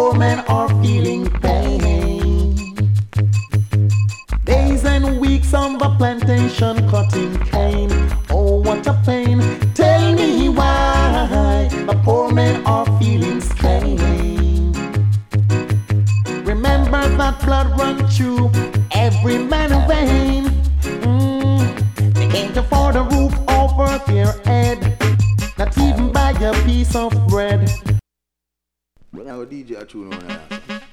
poor men are feeling pain. Days and weeks on the plantation cutting cane. Oh, what a pain. Tell me why the poor men are feeling strain. Remember that blood run through every man's vein. They can't afford a roof over their head, not even buy a piece of bread. But now DJ a tune on that.